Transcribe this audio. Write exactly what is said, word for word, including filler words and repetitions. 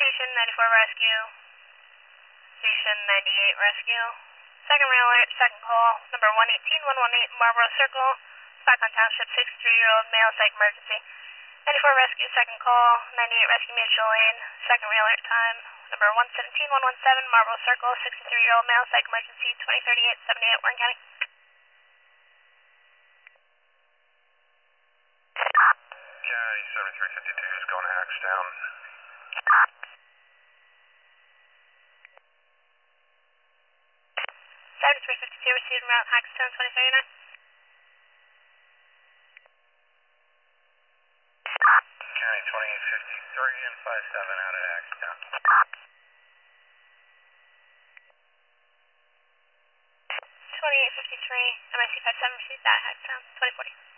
Station ninety-four Rescue. Station ninety-eight Rescue. Second real alert, second call, number one eighteen one one eight Marlboro Circle. Stockton Township, sixty-three-year-old male, psych emergency. ninety-four Rescue, second call, ninety-eight Rescue Mutual Lane. Second real alert time, number one seventeen one one seven Marlboro Circle, sixty-three-year-old male, psych emergency, twenty thirty-eight seventy-eight Warren County. County seventy-three fifty-two is going to Axtown. seventy-three fifty-two received route Axtown twenty thirty-nine. County twenty-eight fifty-three and five seven out at Axtown. twenty-eight fifty-three, M I C five seven received that Axtown twenty forty.